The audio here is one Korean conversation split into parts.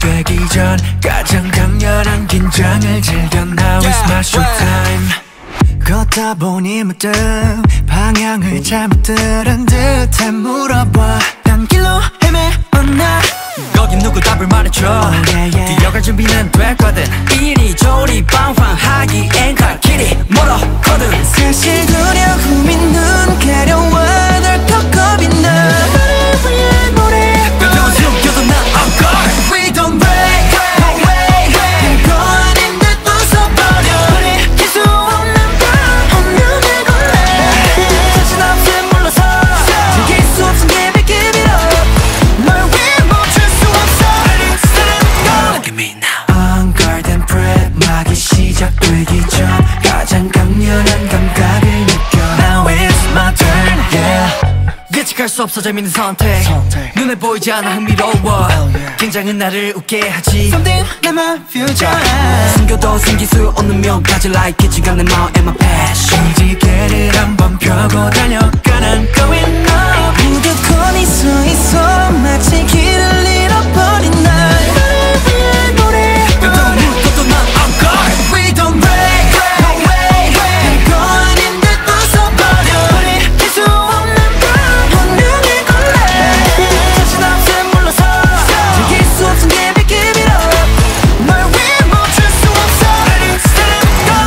시작되기 전 가장 강렬한 긴장을 즐겨. Now is my showtime. 걷다 보니 문득 방향을 잘못 들은 듯해 물어봐. 난 길로 헤매었나? 거긴 누구 답을 말해줘. 뛰어갈 준비는 됐거든. 이리저리 방황하기엔 갈 길이 멀었거든. 사실 그려 고민 눈 가려워 널 더 겁이 나. 너를 위한 노래 뼈도 숨겨도 난 on guard. We don't break, no way. 별거 아닌데 부숴버려. 돌이킬 수 없는 밤 운명을 골라. 정신없이 물러서 즐길 수 없은 예배 give it up. 널 위해 멈출 수 없어. Ready, set it, go. Look at me now. On guard and prep 막이 시작되기 전 가장 강렬한 감각을 느껴. Now it's my turn, yeah. 예측할 수 없어 재밌는 선택. 눈에 보이지 않아 흥미로워. 긴장은 나를 웃게 하지. Something in my future. 숨겨도 숨길 수 없는 묘까지 like 기치가 내 마음 and my passion. 지게를 한번 펴고 달려가 난 going up. 무조건 서 있어 마치 길을 잃어버린 날. 너를 위한 노래 뼈도 묻어도 난 on guard. We don't break, no way. 별거 아닌데 부숴버려. 돌이킬 수 없는 밤 운명을 골라. 정신없이 물러서 즐길 수 없은 예배 give it up. 널 위해 멈출 수 없어. Ready, set it, go.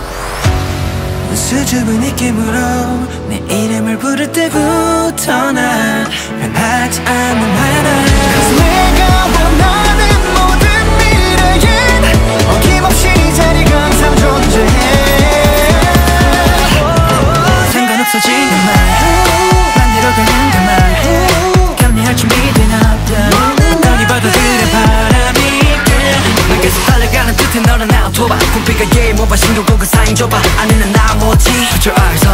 수줍은 느낌으로 내 이름을 부를 때부터 난 변하지 않는 하나. Cause 내가 원하는 모든 미래엔 어김없이 자리가 항상 존재해. 상관없어진 것만 반대로 가는 것만 감내할 준비된 없던 너니 봐도 그래 바람이 난 계속 달려가는 듯해. 너는 나 도봐 꿈빛과 게임 오바 신경고가 사인 줘봐. 아니는 나머지 Put your eyes